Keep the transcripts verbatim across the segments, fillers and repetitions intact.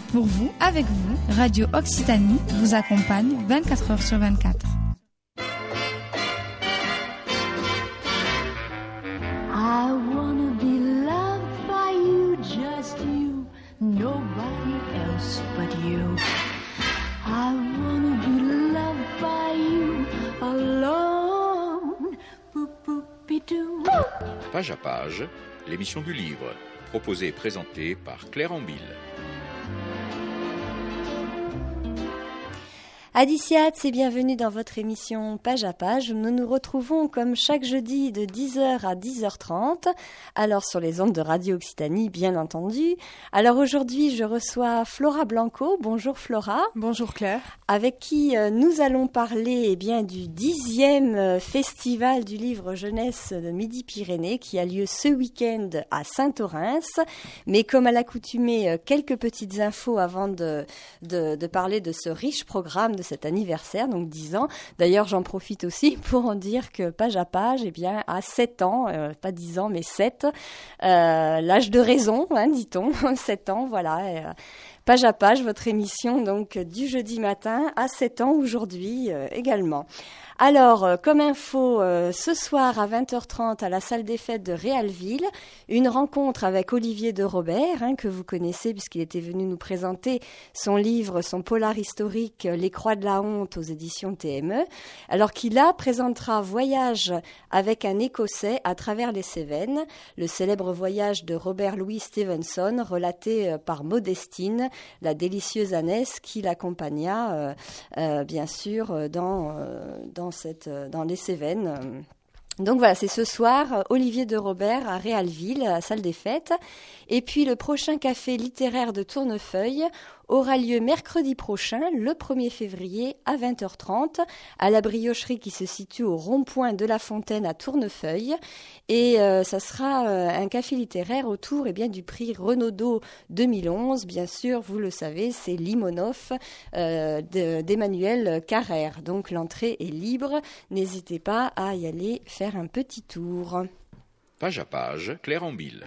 Pour vous, avec vous, Radio Occitanie vous accompagne vingt-quatre heures sur vingt-quatre. I wanna be loved by you, just you, nobody else but you. I wanna be loved by you, alone. Boop-boop-be-doo. Page à page, l'émission du livre, proposée et présentée par Claire Ambille. Adiciat, c'est bienvenue dans votre émission Page à Page. Nous nous retrouvons comme chaque jeudi de dix heures à dix heures trente, alors sur les ondes de Radio Occitanie, bien entendu. Alors aujourd'hui, je reçois Flora Blanco. Bonjour Flora. Bonjour Claire. Avec qui euh, nous allons parler eh bien, du dixième euh, festival du livre jeunesse de Midi-Pyrénées qui a lieu ce week-end à Saint-Orens. Mais comme à l'accoutumée, euh, quelques petites infos avant de, de, de parler de ce riche programme de cet anniversaire, donc dix ans. D'ailleurs, j'en profite aussi pour en dire que Page à Page, eh bien, à sept ans, euh, pas dix ans, mais sept, euh, l'âge de raison, hein, dit-on, sept ans, voilà. Euh, Page à Page, votre émission donc du jeudi matin à sept ans aujourd'hui euh, également. Alors, euh, comme info, euh, ce soir à vingt heures trente à la salle des fêtes de Réalville, une rencontre avec Olivier de Robert, hein, que vous connaissez puisqu'il était venu nous présenter son livre, son polar historique « Les Croix de la honte » aux éditions T M E, alors qu'il là présentera Voyage avec un Écossais à travers les Cévennes, le célèbre voyage de Robert Louis Stevenson, relaté euh, par Modestine, la délicieuse ânesse qui l'accompagna, euh, euh, bien sûr, dans, euh, dans Cette, dans les Cévennes. Donc voilà, c'est ce soir, Olivier de Robert à Réalville, à la salle des fêtes. Et puis le prochain café littéraire de Tournefeuille aura lieu mercredi prochain, le premier février, à vingt heures trente, à la briocherie qui se situe au rond-point de la Fontaine à Tournefeuille. Et euh, ça sera euh, un café littéraire autour eh bien, du prix Renaudot deux mille onze. Bien sûr, vous le savez, c'est Limonov euh, de, d'Emmanuel Carrère. Donc l'entrée est libre. N'hésitez pas à y aller faire un petit tour. Page à page, Claire Ambille.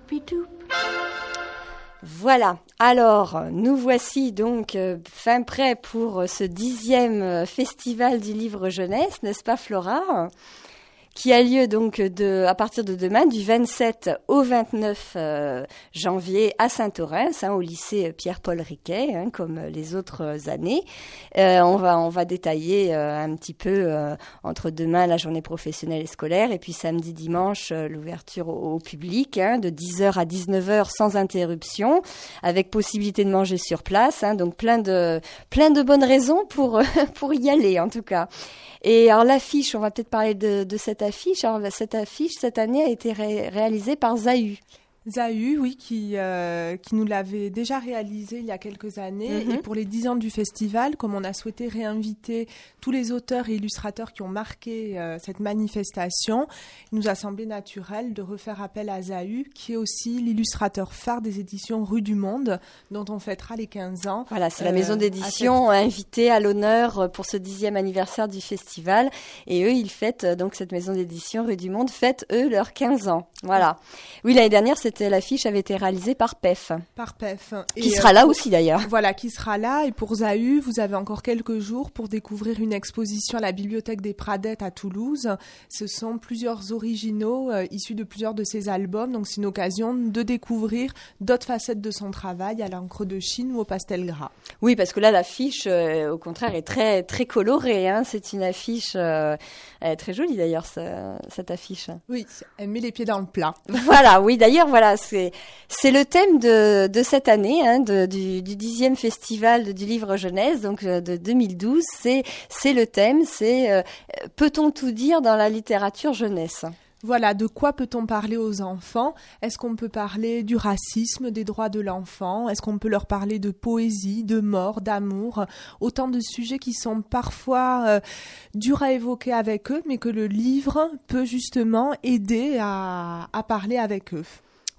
Voilà, alors nous voici donc euh, fin prêts pour ce dixième euh, festival du livre jeunesse, n'est-ce pas Flora ? Qui a lieu donc de, à partir de demain, du vingt-sept au vingt-neuf euh, janvier à Saint-Orens, hein, au lycée Pierre-Paul Riquet, hein, comme les autres années. Euh, on va, on va détailler euh, un petit peu euh, entre demain la journée professionnelle et scolaire, et puis samedi, dimanche, euh, l'ouverture au, au public, hein, de dix heures à dix-neuf heures sans interruption, avec possibilité de manger sur place. Hein, donc plein de, plein de bonnes raisons pour, pour y aller, en tout cas. Et alors l'affiche, on va peut-être parler de, de cette affiche. Alors cette affiche, cette année, a été ré- réalisée par Zahu. Zahu, oui, qui, euh, qui nous l'avait déjà réalisé il y a quelques années. Mm-hmm. Et pour les dix ans du festival, comme on a souhaité réinviter tous les auteurs et illustrateurs qui ont marqué euh, cette manifestation, il nous a semblé naturel de refaire appel à Zahu, qui est aussi l'illustrateur phare des éditions Rue du Monde, dont on fêtera les quinze ans. Voilà, c'est euh, la maison d'édition cette... invitée à l'honneur pour ce dixième anniversaire du festival. Et eux, ils fêtent, donc cette maison d'édition Rue du Monde, fêtent, eux, leurs quinze ans. Voilà. Oui, l'année dernière, c'était l'affiche avait été réalisée par P E F. Par P E F. Qui et sera euh, là pour, aussi d'ailleurs. Voilà, qui sera là. Et pour Zahu, vous avez encore quelques jours pour découvrir une exposition à la Bibliothèque des Pradettes à Toulouse. Ce sont plusieurs originaux euh, issus de plusieurs de ses albums. Donc c'est une occasion de découvrir d'autres facettes de son travail à l'encre de Chine ou au pastel gras. Oui, parce que là, l'affiche, euh, au contraire, est très, très colorée. Hein. C'est une affiche euh, elle est très jolie d'ailleurs, ce, cette affiche. Oui, elle met les pieds dans le plat. Voilà, oui, d'ailleurs, voilà. C'est, c'est le thème de, de cette année, hein, de, du, du dixième festival du livre jeunesse, donc de deux mille douze. C'est, c'est le thème, c'est euh, peut-on tout dire dans la littérature jeunesse ? Voilà, de quoi peut-on parler aux enfants ? Est-ce qu'on peut parler du racisme, des droits de l'enfant ? Est-ce qu'on peut leur parler de poésie, de mort, d'amour ? Autant de sujets qui sont parfois euh, durs à évoquer avec eux, mais que le livre peut justement aider à, à parler avec eux.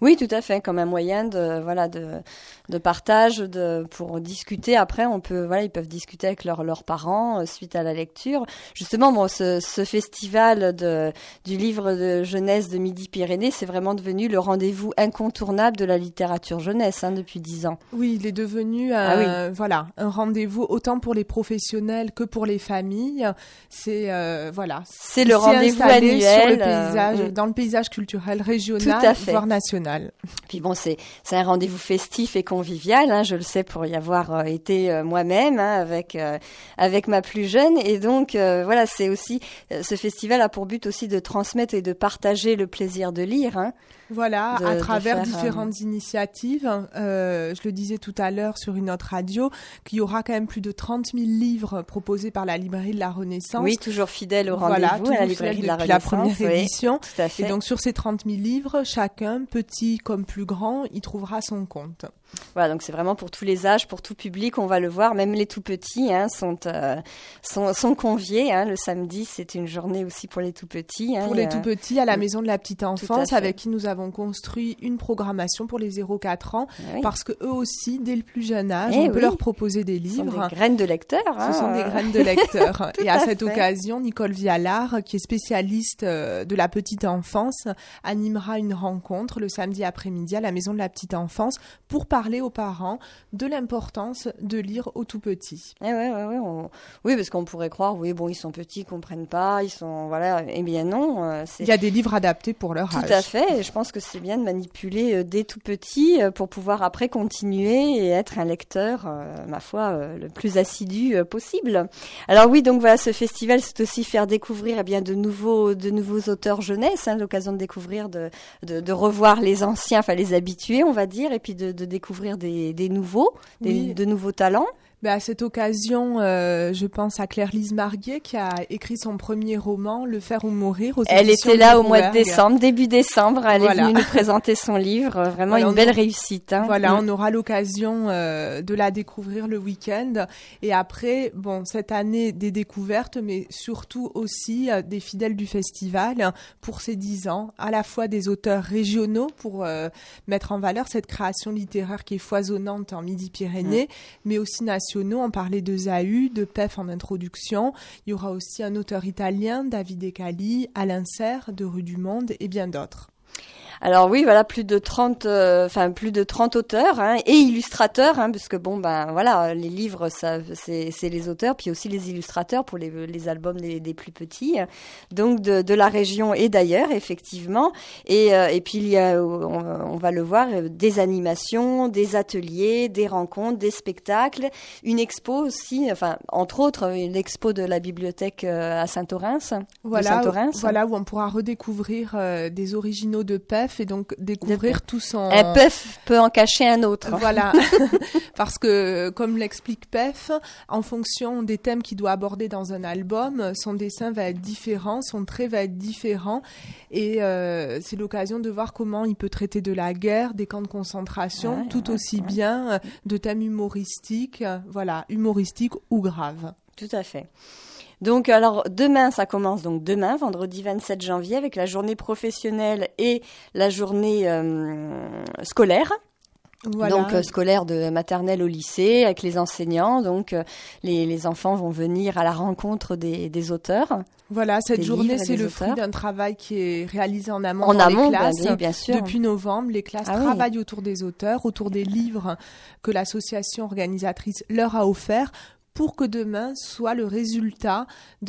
Oui, tout à fait, comme un moyen de voilà de de partage, de pour discuter. Après, on peut voilà, ils peuvent discuter avec leurs leurs parents euh, suite à la lecture. Justement, bon, ce, ce festival de du livre de jeunesse de Midi-Pyrénées, c'est vraiment devenu le rendez-vous incontournable de la littérature jeunesse hein, depuis dix ans. Oui, il est devenu un, ah oui. voilà un rendez-vous autant pour les professionnels que pour les familles. C'est euh, voilà, c'est le rendez-vous annuel sur le paysage, euh, dans le paysage culturel régional, voire national. Puis bon, c'est c'est un rendez-vous festif et convivial. Hein, je le sais pour y avoir euh, été euh, moi-même hein, avec euh, avec ma plus jeune. Et donc euh, voilà, c'est aussi euh, ce festival a pour but aussi de transmettre et de partager le plaisir de lire. Hein. Voilà, de, à travers faire, différentes euh... initiatives. Euh, je le disais tout à l'heure sur une autre radio, qu'il y aura quand même plus de trente mille livres proposés par la Librairie de la Renaissance. Oui, toujours fidèle au rendez-vous voilà, à la Librairie de la Renaissance. La première oui, édition. Tout à fait. Et donc sur ces trente mille livres, chacun, petit comme plus grand, y trouvera son compte. Voilà, donc c'est vraiment pour tous les âges, pour tout public, on va le voir. Même les tout petits hein, sont, euh, sont sont conviés. Hein. Le samedi, c'est une journée aussi pour les tout petits. Hein, pour les euh... tout petits, à la Maison de la Petite Enfance, avec qui nous avons construit une programmation pour les zéro quatre ans, oui. parce que eux aussi, dès le plus jeune âge, et on oui. peut leur proposer des livres. Ce sont des graines de lecteurs. Hein. Ce sont des graines de lecteurs. Et à, à cette fait. occasion, Nicole Vialard, qui est spécialiste de la petite enfance, animera une rencontre le samedi après-midi à la Maison de la Petite Enfance pour parler aux parents de l'importance de lire aux tout petits. Eh ouais, ouais, ouais, on... Oui, parce qu'on pourrait croire, oui, bon, ils sont petits, ils comprennent pas, ils sont, voilà, eh bien non. Euh, c'est... Il y a des livres adaptés pour leur tout âge. Tout à fait, et je pense que c'est bien de manipuler euh, dès tout petit euh, pour pouvoir après continuer et être un lecteur, euh, ma foi, euh, le plus assidu euh, possible. Alors oui, donc voilà, ce festival, c'est aussi faire découvrir eh bien de nouveaux, de nouveaux auteurs jeunesse, hein, l'occasion de découvrir, de, de, de revoir les anciens, enfin les habitués, on va dire, et puis de, de découvrir des Des, des nouveaux, des, oui. de nouveaux talents. Ben à cette occasion, euh, je pense à Claire-Lise Marguet qui a écrit son premier roman, Le faire ou mourir. Aux elle était là au mois de décembre, début décembre. Elle voilà. est venue nous présenter son livre. Vraiment voilà, une belle on, réussite. Hein. Voilà, mmh. on aura l'occasion euh, de la découvrir le week-end. Et après, bon, cette année, des découvertes, mais surtout aussi euh, des fidèles du festival pour ces dix ans. À la fois des auteurs régionaux pour euh, mettre en valeur cette création littéraire qui est foisonnante en Midi-Pyrénées, mmh. mais aussi nationale. On parlait de Zahu, de P E F en introduction. Il y aura aussi un auteur italien, Davide Cali, Alain Serre, de Rue du Monde et bien d'autres. Alors oui, voilà, plus de trente, enfin euh, plus de trente auteurs hein, et illustrateurs, hein, parce que bon ben voilà, les livres, ça, c'est, c'est les auteurs, puis aussi les illustrateurs pour les, les albums des, des plus petits, donc de, de la région et d'ailleurs effectivement. Et, euh, et puis il y a, on, on va le voir, des animations, des ateliers, des rencontres, des spectacles, une expo aussi, enfin entre autres une expo de la bibliothèque à Saint-Orens. Voilà, Saint-Orens. Voilà où on pourra redécouvrir euh, des originaux de P E F et donc découvrir tout son... Un P E F peut en cacher un autre. Voilà, parce que comme l'explique P E F, en fonction des thèmes qu'il doit aborder dans un album, son dessin va être différent, son trait va être différent et euh, c'est l'occasion de voir comment il peut traiter de la guerre, des camps de concentration, ouais, tout ouais, aussi ouais. bien de thèmes humoristiques, voilà, humoristiques ou graves. Tout à fait. Donc, alors, demain, ça commence donc demain, vendredi vingt-sept janvier, avec la journée professionnelle et la journée euh, scolaire. Voilà. Donc, euh, scolaire de maternelle au lycée, avec les enseignants. Donc, euh, les, les enfants vont venir à la rencontre des, des auteurs. Voilà, cette journée, c'est le fruit d'un travail qui est réalisé en amont en dans amont, les classes. Ben oui, bien sûr. Depuis novembre, les classes ah travaillent oui. autour des auteurs, autour des livres que l'association organisatrice leur a offerts, pour que demain soit le résultat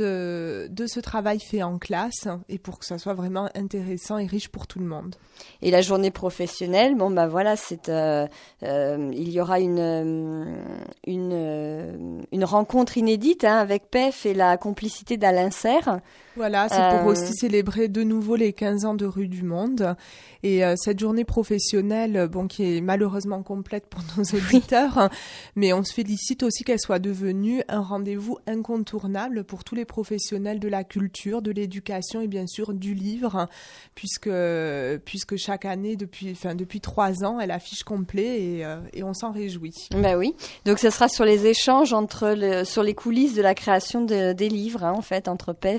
de, de ce travail fait en classe et pour que ça soit vraiment intéressant et riche pour tout le monde. Et la journée professionnelle, bon ben voilà, c'est euh, euh, il y aura une une une rencontre inédite hein, avec P E F et la complicité d'Alain Serre. Voilà, c'est pour euh... aussi célébrer de nouveau les quinze ans de Rue du Monde. Et euh, cette journée professionnelle, bon, qui est malheureusement complète pour nos auditeurs, hein, mais on se félicite aussi qu'elle soit devenue un rendez-vous incontournable pour tous les professionnels de la culture, de l'éducation et bien sûr du livre, hein, puisque puisque chaque année, depuis, enfin, depuis trois ans, elle affiche complet et, euh, et on s'en réjouit. Ben oui, donc ce sera sur les échanges entre le, sur les coulisses de la création de, des livres, hein, en fait, entre P E F et... Euh,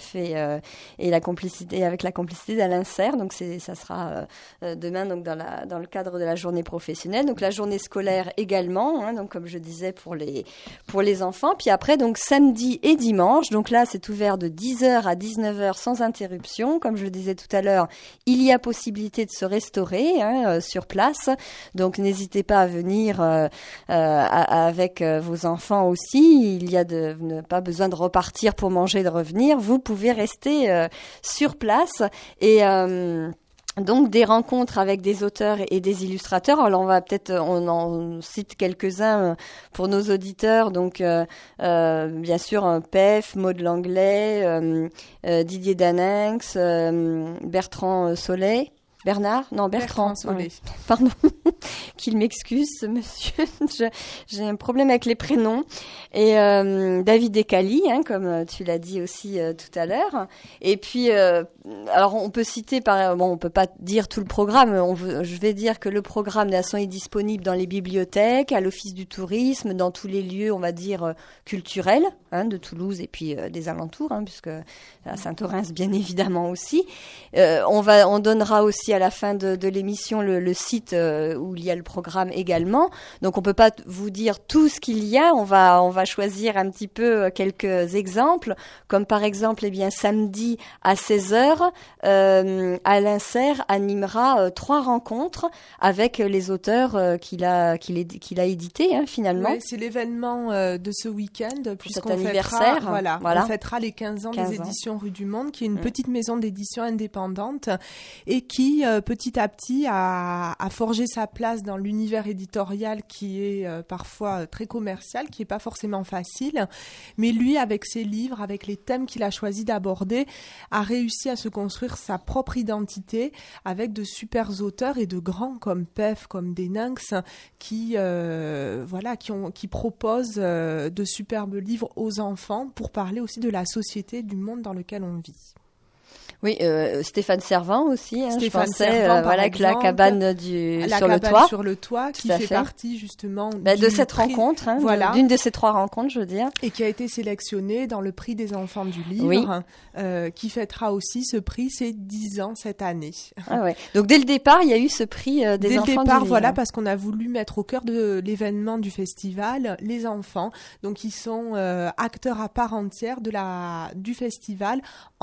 euh, et la complicité avec la complicité d'Alain Serre. Donc c'est ça sera euh, demain donc dans la dans le cadre de la journée professionnelle. Donc la journée scolaire également, hein, donc comme je disais pour les pour les enfants. Puis après donc samedi et dimanche. Donc là c'est ouvert de dix heures à dix-neuf heures sans interruption. Comme je le disais tout à l'heure, il y a possibilité de se restaurer hein, euh, sur place. Donc n'hésitez pas à venir euh, euh, avec euh, vos enfants aussi. Il y a de, de pas besoin de repartir pour manger et de revenir. Vous pouvez rester euh, sur place et euh, donc des rencontres avec des auteurs et des illustrateurs. Alors on va peut-être, on en cite quelques-uns pour nos auditeurs. Donc euh, euh, bien sûr P E F, Maud Langlais, euh, euh, Didier Daninx, euh, Bertrand Solé. Bernard Non, Bertrand. Bertrand Solé. Ouais. Pardon, qu'il m'excuse, ce monsieur. Je, j'ai un problème avec les prénoms. Et euh, David Descalis, hein, comme tu l'as dit aussi euh, tout à l'heure. Et puis, euh, alors on peut citer, par, bon, on peut pas dire tout le programme. On veut, je vais dire que le programme de la façon est disponible dans les bibliothèques, à l'Office du tourisme, dans tous les lieux, on va dire, euh, culturels hein, de Toulouse et puis euh, des alentours, hein, puisque à Saint-Orens, bien évidemment aussi. Euh, on va, on donnera aussi à la fin de, de l'émission le, le site euh, où il y a le programme également. Donc on peut pas vous dire tout ce qu'il y a. On va on va choisir un petit peu quelques exemples, comme par exemple eh bien samedi à seize heures, euh, Alain Serre animera euh, trois rencontres avec les auteurs euh, qu'il a qu'il est qu'il a édités hein, finalement. Oui, c'est l'événement euh, de ce week-end puisqu'on cet fêtera anniversaire. Voilà, voilà. on fêtera les quinze ans quinze des ans. éditions Rue du Monde, qui est une mmh. petite maison d'édition indépendante et qui euh, petit à petit a, a forgé sa place dans l'univers éditorial qui est euh, parfois très commercial, qui est pas forcément facile, mais lui avec ses livres, avec les thèmes qu'il a choisi d'aborder, a réussi à se construire sa propre identité avec de super auteurs et de grands comme P E F, comme Daninx, qui euh, voilà, qui ont qui proposent euh, de superbes livres aux enfants pour parler aussi de la société, du monde dans lequel on vit. Oui, euh, Stéphane Servan aussi. Hein, Stéphane je pensais, Servan, euh, par voilà, exemple, avec la cabane du la sur cabane le toit. sur le toit, qui Tout à fait, fait. partie justement bah, de cette prix, rencontre, hein, voilà, d'une de ces trois rencontres, je veux dire, et qui a été sélectionnée dans le prix des enfants du livre, oui. euh, qui fêtera aussi ce prix ses dix ans cette année. Ah ouais. Donc dès le départ, il y a eu ce prix euh, des Dès enfants le départ, du livre. voilà, parce qu'on a voulu mettre au cœur de l'événement du festival les enfants, donc ils sont euh, acteurs à part entière de la du festival.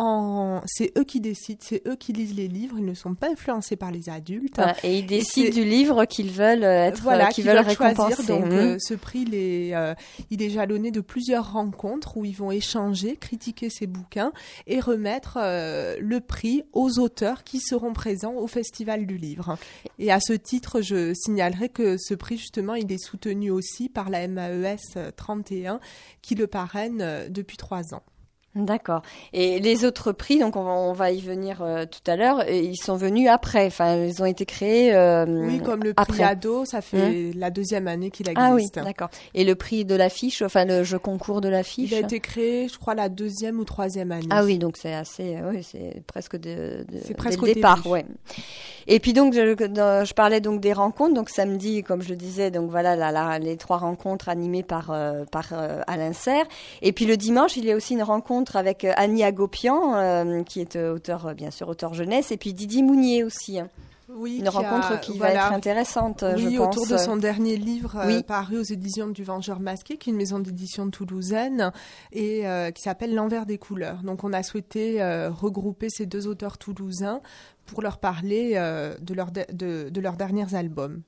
En, c'est eux qui décident, c'est eux qui lisent les livres. Ils ne sont pas influencés par les adultes. Ouais, et ils décident et du livre qu'ils veulent être, voilà, qu'ils, qu'ils veulent, veulent récompenser. Choisir. Donc, mmh. euh, ce prix, il est, euh, il est jalonné de plusieurs rencontres où ils vont échanger, critiquer ces bouquins et remettre euh, le prix aux auteurs qui seront présents au Festival du Livre. Et à ce titre, je signalerai que ce prix, justement, il est soutenu aussi par la M A E S trente et un qui le parraine euh, depuis trois ans. D'accord. Et les autres prix, donc on va, on va y venir euh, tout à l'heure, et ils sont venus après. Enfin, ils ont été créés euh, oui, comme le prix après. Ado, ça fait mmh. la deuxième année qu'il existe. Ah oui, d'accord. Et le prix de l'affiche, enfin le jeu concours de l'affiche. Il a été créé, je crois, la deuxième ou troisième année. Ah oui, donc c'est assez, oui, c'est presque de, de c'est presque dès le départ, début. ouais. Et puis donc je, je parlais donc des rencontres, donc samedi, comme je le disais, donc voilà la, la, les trois rencontres animées par euh, par euh, Alain Serre. Et puis le dimanche, il y a aussi une rencontre avec euh, Annie Agopian, euh, qui est euh, auteur, euh, bien sûr, auteur jeunesse, et puis Didier Mounier aussi. Hein. Oui, une rencontre a, qui voilà, va être intéressante, oui, je pense. autour de son dernier livre euh, oui. paru aux éditions du Vengeur Masqué, qui est une maison d'édition toulousaine, et euh, qui s'appelle L'Envers des couleurs. Donc on a souhaité euh, regrouper ces deux auteurs toulousains pour leur parler euh, de, leur de, de, de leurs derniers albums.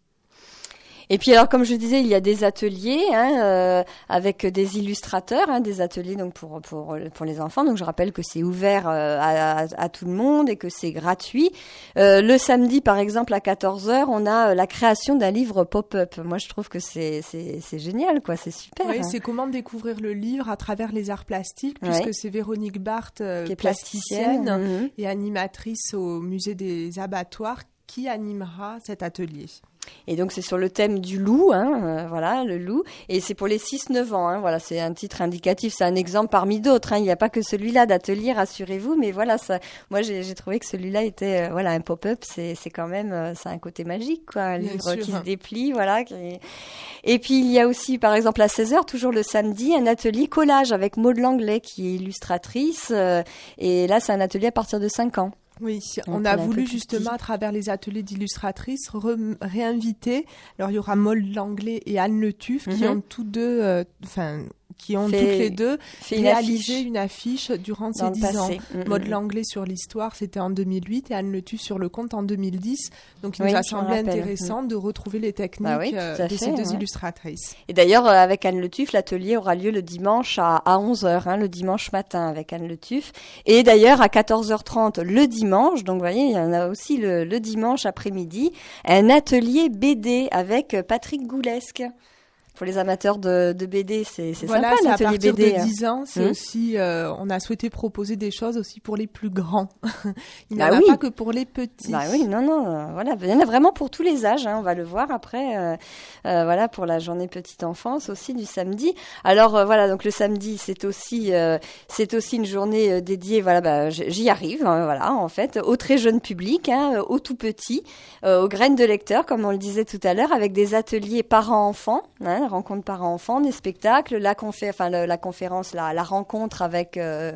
Et puis alors, comme je disais, il y a des ateliers hein, euh, avec des illustrateurs, hein, des ateliers donc pour pour pour les enfants. Donc je rappelle que c'est ouvert euh, à, à, à tout le monde et que c'est gratuit. Euh, le samedi, par exemple, à quatorze heures, on a la création d'un livre pop-up. Moi, je trouve que c'est c'est c'est génial, quoi. C'est super. Oui, hein. C'est comment découvrir le livre à travers les arts plastiques, puisque ouais. c'est Véronique Barthes, euh, qui est plasticienne, plasticienne mmh. et animatrice au musée des abattoirs, qui animera cet atelier. Et donc c'est sur le thème du loup, hein, euh, voilà, le loup, et c'est pour les six neuf ans, hein, voilà, c'est un titre indicatif, c'est un exemple parmi d'autres, hein, il n'y a pas que celui-là d'atelier, rassurez-vous, mais voilà, ça, moi j'ai, j'ai trouvé que celui-là était, euh, voilà, un pop-up, c'est, c'est quand même, euh, c'est un côté magique, quoi, un Bien livre sûr. qui se déplie, voilà. Qui... Et puis il y a aussi, par exemple, à seize heures, toujours le samedi, un atelier collage avec Maud Langlais qui est illustratrice, euh, et là c'est un atelier à partir de cinq ans. Oui, Donc, on a on a un voulu peu tout justement, dit. à travers les ateliers d'illustratrices, re- réinviter. Alors, il y aura Maud Langlais et Anne Le Tuff qui Mhm. ont tous deux, enfin, qui ont Fait- toutes les deux fait une réalisé affiche une affiche durant ces dans le dix ans. passé. Mm, Maud mm. Langlais sur l'histoire, c'était en deux mille huit, et Anne Le Tuff sur le conte en deux mille dix. Donc, il Oui, nous a je me semblé rappelle. intéressant de retrouver les techniques Bah oui, tout euh, à de fait, ces deux ouais. illustratrices. Et d'ailleurs, euh, avec Anne Le Tuff, l'atelier aura lieu le dimanche à, à onze heures, hein, le dimanche matin avec Anne Le Tuff. Et d'ailleurs, à quatorze heures trente le dimanche, donc vous voyez, il y en a aussi le, le dimanche après-midi, un atelier B D avec Patrick Goulesque. Pour les amateurs de, de B D, c'est, c'est Voilà, sympa c'est à l'atelier partir B D. de hein. dix ans, c'est Hum. aussi, euh, on a souhaité proposer des choses aussi pour les plus grands. Il n'y en Bah a oui. pas que pour les petits. Bah oui, non, non, euh, voilà, il y en a vraiment pour tous les âges, hein, on va le voir après, euh, euh, voilà, pour la journée petite enfance aussi du samedi. Alors euh, voilà, donc le samedi, c'est aussi, euh, c'est aussi une journée euh, dédiée, voilà, bah, j- j'y arrive, hein, voilà, en fait, au très jeune public, hein, aux tout petits, euh, aux graines de lecteurs, comme on le disait tout à l'heure, avec des ateliers parents-enfants, hein, rencontres parents-enfants, des spectacles, la, confé- enfin, le- la conférence, la, la rencontre avec... Euh,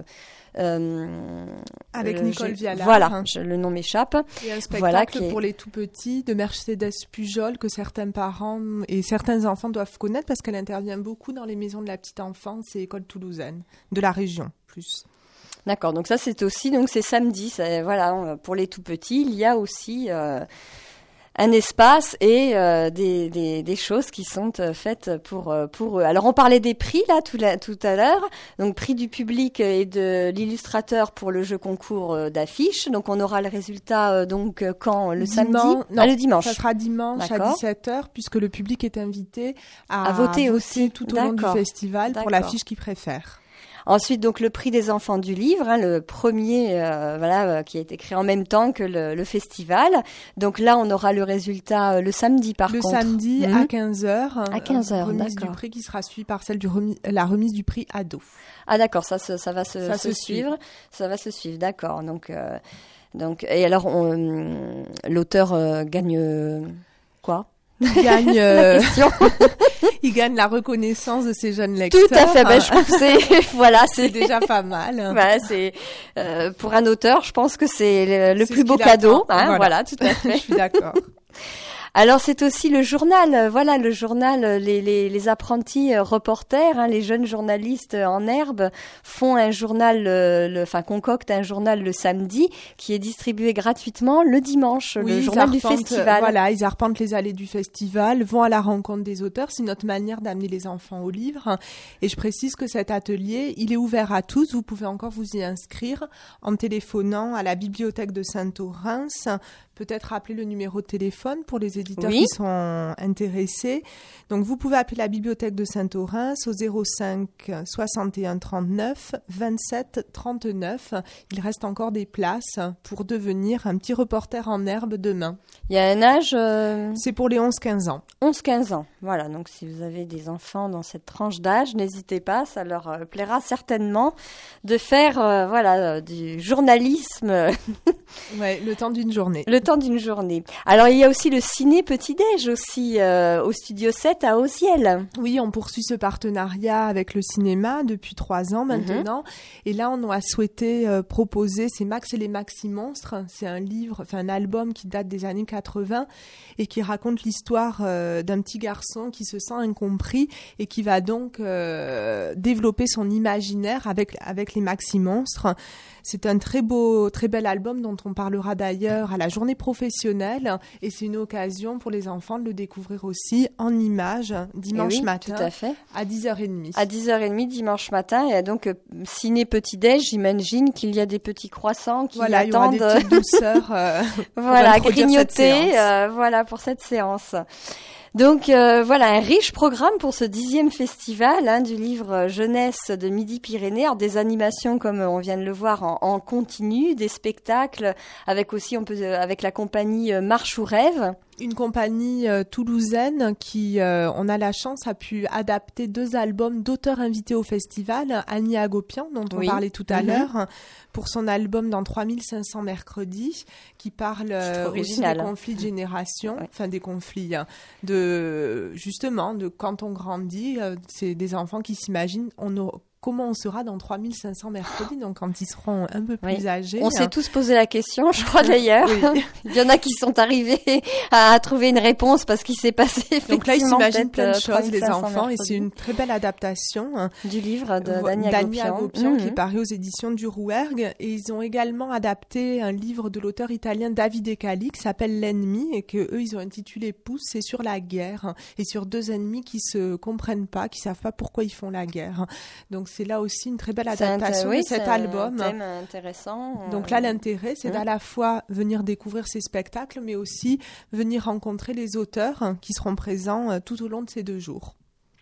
euh, Avec euh, Nicole j'ai- Vialard. Voilà, je- le nom m'échappe. Et un spectacle Voilà, qui est- pour les tout petits de Mercedes Pujol que certains parents et certains enfants doivent connaître parce qu'elle intervient beaucoup dans les maisons de la petite enfance et écoles toulousaines, de la région plus. D'accord, donc ça c'est aussi, donc c'est samedi, c'est- voilà, on- pour les tout petits, il y a aussi euh, un espace et euh, des, des, des choses qui sont euh, faites pour, euh, pour eux. Alors on parlait des prix là tout, la, tout à l'heure, donc prix du public et de l'illustrateur pour le jeu concours euh, d'affiches, donc on aura le résultat euh, donc euh, quand le samedi, Diman- non, ah, le dimanche. Ça sera dimanche à D'accord. dix-sept heures puisque le public est invité à, À voter aussi. tout au long du D'accord. festival pour D'accord. l'affiche qu'il préfère. Ensuite, donc le prix des enfants du livre, hein, le premier, euh, voilà, euh, qui a été créé en même temps que le, le festival. Donc là, on aura le résultat euh, le samedi, par le contre. samedi Mhm. à quinze heures. À quinze heures, remise d'accord. du prix qui sera suivie par celle du remi- la remise du prix ado. Ah d'accord, ça, se- ça va se, Ça se se suit. suivre, ça va se suivre, d'accord. Donc, euh, donc, et alors, on, l'auteur euh, gagne euh, quoi? Il gagne, euh, Question. il gagne la reconnaissance de ses jeunes lecteurs. Tout à fait. Ben, je trouve que c'est, voilà, C'est c'est déjà pas mal. Voilà, c'est euh, pour un auteur, je pense que c'est le, le C'est plus ce beau qu'il cadeau. attend. Hein, Voilà. voilà, tout à Je fait. suis d'accord. Alors c'est aussi le journal, euh, voilà le journal, euh, les, les, les apprentis euh, reporters, hein, les jeunes journalistes euh, en herbe font un journal, euh, le, enfin concoctent un journal le samedi qui est distribué gratuitement le dimanche, Oui, le ils journal du arpentent, festival. Voilà, ils arpentent les allées du festival, vont à la rencontre des auteurs. C'est notre manière d'amener les enfants au livre. Et je précise que cet atelier, il est ouvert à tous. Vous pouvez encore vous y inscrire en téléphonant à la bibliothèque de Saint-Orens. Peut-être appeler le numéro de téléphone pour les éditeurs Oui. qui sont intéressés. Donc, vous pouvez appeler la bibliothèque de Saint-Orens au zéro cinq soixante et un trente-neuf vingt-sept trente-neuf. Il reste encore des places pour devenir un petit reporter en herbe demain. Il y a un âge euh, C'est pour les onze quinze ans. onze quinze ans. Voilà, donc si vous avez des enfants dans cette tranche d'âge, n'hésitez pas, ça leur euh, plaira certainement de faire euh, voilà euh, du journalisme Ouais, le temps d'une journée. le temps d'une journée. Alors il y a aussi le ciné petit-déj aussi euh, au Studio sept à Auziel. Oui, on poursuit ce partenariat avec le cinéma depuis trois ans maintenant. Et là, on a souhaité euh, proposer, c'est Max et les Maxi Monstres. C'est un livre, enfin un album qui date des années quatre-vingts et qui raconte l'histoire euh, d'un petit garçon qui se sent incompris et qui va donc euh, développer son imaginaire avec, avec les Maxi Monstres. C'est un très beau, très bel album dont on parlera d'ailleurs à la journée professionnelle et c'est une occasion pour les enfants de le découvrir aussi en images dimanche Eh oui, matin tout à fait. à dix heures trente. À dix heures trente dimanche matin. Et donc, euh, ciné petit-déj, j'imagine qu'il y a des petits croissants qui Voilà, il y aura attendent des petites douceurs. euh, voilà, introduire cette grignoter, séance. euh, voilà, pour cette séance. Donc euh, voilà, un riche programme pour ce dixième festival hein, du livre jeunesse de Midi-Pyrénées. Alors, des animations comme on vient de le voir en, en continu, des spectacles avec aussi on peut euh, avec la compagnie euh, Marche ou Rêve. Une compagnie euh, toulousaine qui, euh, on a la chance, a pu adapter deux albums d'auteurs invités au festival. Annie Agopian, dont on oui. parlait tout à mm-hmm. l'heure, pour son album Dans trois mille cinq cents mercredis, qui parle euh, aussi des conflits de génération, ouais. enfin des conflits, hein, de, justement, de quand on grandit, euh, c'est des enfants qui s'imaginent, on a, comment on sera dans trois mille cinq cents mercredis, donc quand ils seront un peu plus oui. âgés. On hein. s'est tous posé la question, je crois d'ailleurs. Oui. Il y en a qui sont arrivés à, à trouver une réponse parce qu'il s'est passé effectivement. Donc là, ils s'imaginent plein de choses, les enfants, et c'est une très belle adaptation hein, du livre de, d'Annie Agopian, Agopian mmh. qui est paru aux éditions du Rouergue. Et ils ont également adapté un livre de l'auteur italien Davide Cali qui s'appelle L'ennemi et que eux, ils ont intitulé Pouce. C'est sur la guerre et sur deux ennemis qui se comprennent pas, qui savent pas pourquoi ils font la guerre. Donc c'est là aussi une très belle adaptation oui, de cet album. C'est un thème intéressant. Donc là, l'intérêt, c'est mmh. d'à la fois venir découvrir ces spectacles, mais aussi venir rencontrer les auteurs qui seront présents tout au long de ces deux jours.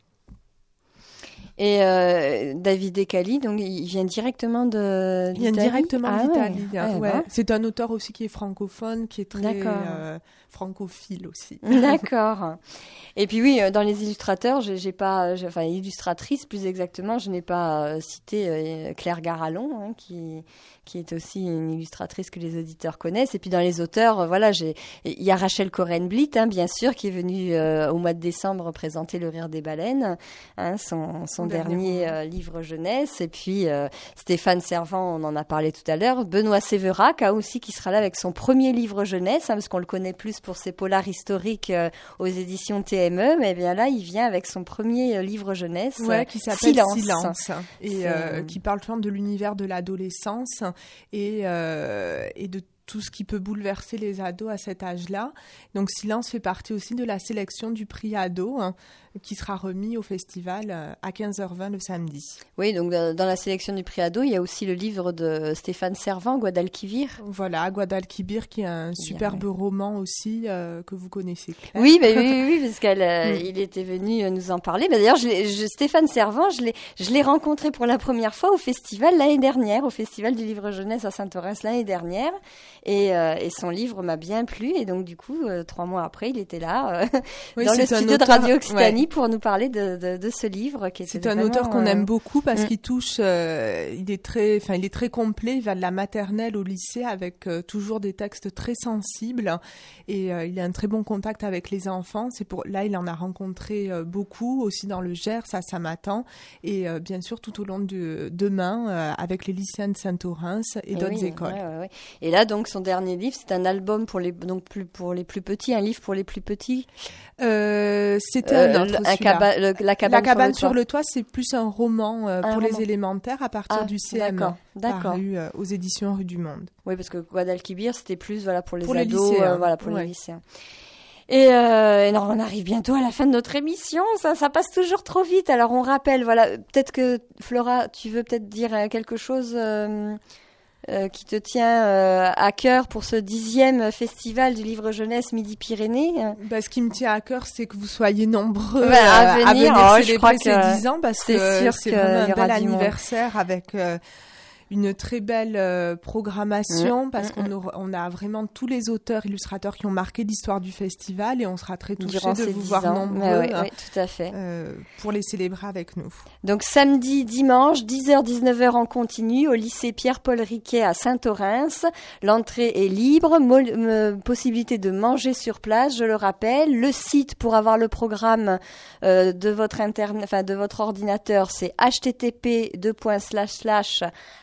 Et euh, Davide Cali, donc il vient directement de d'Italie. Il vient directement ah, d'Italie. Ouais. Ah, ouais. ouais. C'est un auteur aussi qui est francophone, qui est très euh, francophile aussi. D'accord. Et puis oui, dans les illustrateurs, j'ai, j'ai pas, j'ai, enfin illustratrice plus exactement, je n'ai pas euh, cité euh, Claire Garallon, hein, qui qui est aussi une illustratrice que les auditeurs connaissent. Et puis dans les auteurs, euh, voilà, j'ai, il y a Rachel Coren-Blit, hein, bien sûr, qui est venue euh, au mois de décembre présenter Le Rire des baleines, hein, son son dernier, dernier euh, livre jeunesse. Et puis euh, Stéphane Servan, on en a parlé tout à l'heure. Benoît Séverac, hein, aussi, qui sera là avec son premier livre jeunesse, hein, parce qu'on le connaît plus pour ses polars historiques euh, aux éditions T M E, mais bien là, il vient avec son premier livre jeunesse, ouais, qui s'appelle Silence, Silence et euh, qui parle de l'univers de l'adolescence et, euh, et de tout ce qui peut bouleverser les ados à cet âge-là. Donc Silence fait partie aussi de la sélection du prix ado, hein, qui sera remis au festival à quinze heures vingt le samedi. Oui, donc dans la sélection du prix ado, il y a aussi le livre de Stéphane Servan, Guadalquivir. Voilà, Guadalquivir, qui est un superbe Bien, ouais. roman aussi euh, que vous connaissez, Claire. Oui, bah, oui, oui, parce qu'il euh, était venu nous en parler. Bah, d'ailleurs, je je, Stéphane Servan, je l'ai, je l'ai rencontré pour la première fois au festival l'année dernière, au festival du livre jeunesse à Saint-Orens l'année dernière. Et, euh, et son livre m'a bien plu. Et donc, du coup, euh, trois mois après, il était là, euh, oui, dans le studio auteur, de Radio Occitanie, ouais. pour nous parler de, de, de ce livre. Qui c'est un auteur qu'on euh... aime beaucoup parce mm. qu'il touche, euh, il est très, enfin, il est très complet. Il va de la maternelle au lycée avec euh, toujours des textes très sensibles. Et euh, il a un très bon contact avec les enfants. C'est pour, là, il en a rencontré euh, beaucoup, aussi dans le Gers, à Samatan. Et euh, bien sûr, tout au long de demain, euh, avec les lycéens de Saint-Orens et, et d'autres oui, écoles. Ouais, ouais, ouais. Et là, donc, son dernier livre, c'est un album pour les, donc, plus, pour les plus petits, un livre pour les plus petits. Euh, c'était euh, un autre, un caba- le, La cabane, la cabane sur, sur le toit, c'est plus un roman euh, un pour roman. Les élémentaires à partir ah, du C M, d'accord, d'accord. paru euh, aux éditions Rue du Monde. Oui, parce que Guadalquivir, c'était plus voilà, pour les pour ados, les lycéens, euh, voilà, pour ouais. les lycéens. Et, euh, et non, on arrive bientôt à la fin de notre émission. Ça, ça passe toujours trop vite. Alors, on rappelle, voilà, peut-être que Flora, tu veux peut-être dire quelque chose euh, euh, qui te tient euh, à cœur pour ce dixième festival du livre jeunesse Midi-Pyrénées. Bah, ce qui me tient à cœur, c'est que vous soyez nombreux ouais, à venir, à venir oh, célébrer je crois ces que dix ans parce c'est que sûr c'est que vraiment un bel anniversaire monde. Avec euh, une très belle euh, programmation mmh, parce mmh, qu'on aura, on a vraiment tous les auteurs, illustrateurs qui ont marqué l'histoire du festival et on sera très touchés Durant de vous voir ans. nombreux ouais, ouais, ouais, tout à fait. Euh, pour les célébrer avec nous. Donc samedi, dimanche, dix heures dix-neuf heures en continu au lycée Pierre-Paul Riquet à Saint-Orens. L'entrée est libre, mo- m- possibilité de manger sur place, je le rappelle. Le site pour avoir le programme euh, de votre internet, enfin de votre ordinateur, c'est h t t p deux slash slash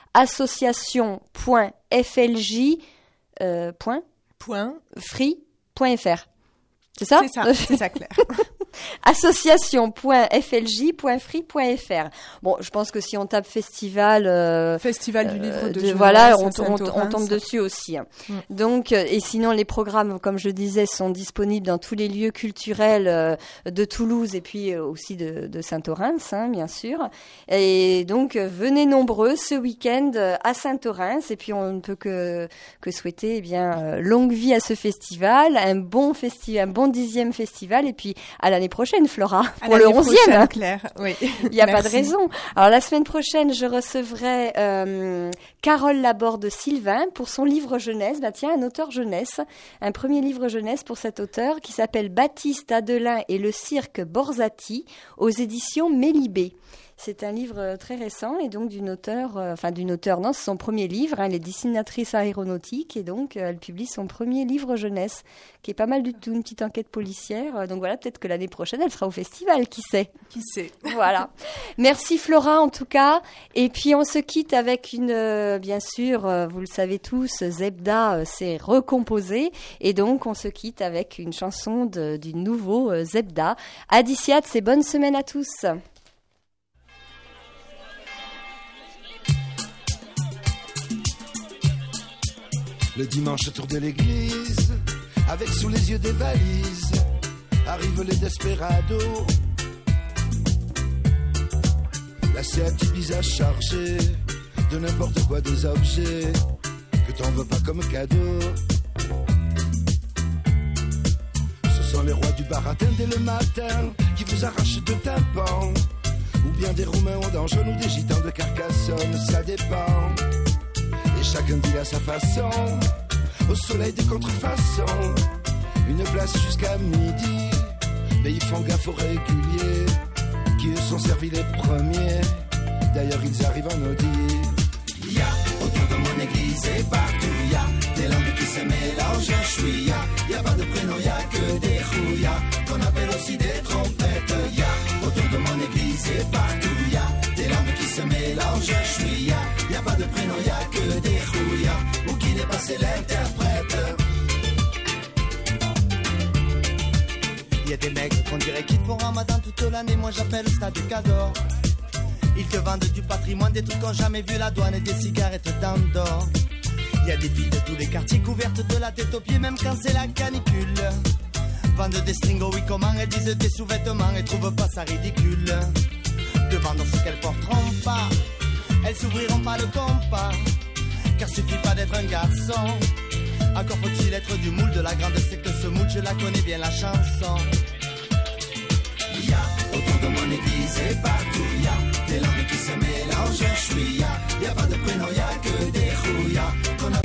association.flj euh, point point free.fr. C'est ça? C'est ça, c'est ça, Claire. association.flj.free.fr. Bon, je pense que si on tape festival, euh, festival du livre de, de jeunesse, voilà, on, on, on tombe dessus aussi. Hein. Mm. Donc, et sinon les programmes, comme je disais, sont disponibles dans tous les lieux culturels euh, de Toulouse et puis euh, aussi de, de Saint-Orens, hein, bien sûr. Et donc, venez nombreux ce week-end à Saint-Orens. Et puis, on ne peut que que souhaiter, eh bien, euh, longue vie à ce festival, un bon festival, un bon dixième festival, et puis à la l'année prochaine, Flora, À pour le onzième. Claire, oui. Il n'y a Merci. Pas de raison. Alors la semaine prochaine, je recevrai euh, Carole Laborde Sylvain pour son livre jeunesse. Bah tiens, un auteur jeunesse, un premier livre jeunesse pour cet auteur qui s'appelle Baptiste Adelin et le cirque Borzati aux éditions Mélibé. C'est un livre très récent et donc d'une auteure, euh, enfin d'une auteure, non, c'est son premier livre. Hein, elle est dessinatrice aéronautique et donc euh, elle publie son premier livre jeunesse, qui est pas mal du tout, une petite enquête policière. Euh, donc voilà, peut-être que l'année prochaine, elle sera au festival, qui sait. Qui sait. Voilà. Merci Flora en tout cas. Et puis on se quitte avec une, euh, bien sûr, euh, vous le savez tous, Zebda euh, s'est recomposé et donc on se quitte avec une chanson de, du nouveau euh, Zebda. Adiciat, c'est bonne semaine à tous. Le dimanche autour de l'église, avec sous les yeux des valises, arrivent les desperados. Là c'est un petit visage chargé de n'importe quoi, des objets que t'en veux pas comme cadeau. Ce sont les rois du baratin dès le matin qui vous arrachent de tympan, ou bien des Roumains au donjon ou des gitans de Carcassonne, ça dépend. Et chacun dit à sa façon, au soleil des contrefaçons, une place jusqu'à midi, mais ils font gaffe aux réguliers, qui eux sont servis les premiers, d'ailleurs ils arrivent en Audi. Y'a autour de mon église et partout, y'a des langues qui se mélangent en chouïa, y'a pas de prénom, y'a que des rouillas, qu'on appelle aussi des trompettes. Y'a autour de mon église et partout, y'a des langues qui se mélangent en chouïa, y'a pas de prénom, y'a que des rouillas, ou qui n'est pas c'est l'interprète. Y'a des mecs qu'on dirait qu'ils font ramadan toute l'année, moi j'appelle ça du cador. Ils te vendent du patrimoine, des trucs qu'on jamais vu la douane et des cigarettes d'Andorre. Y'a des filles de tous les quartiers couvertes de la tête aux pieds, même quand c'est la canicule. Vendent des stringos, oui comment, elles disent des sous-vêtements et trouvent pas ça ridicule. De vendre ce qu'elles porteront pas, elles s'ouvriront pas le compas, car suffit pas d'être un garçon, encore faut-il être du moule de la grande secte, ce moule je la connais bien la chanson.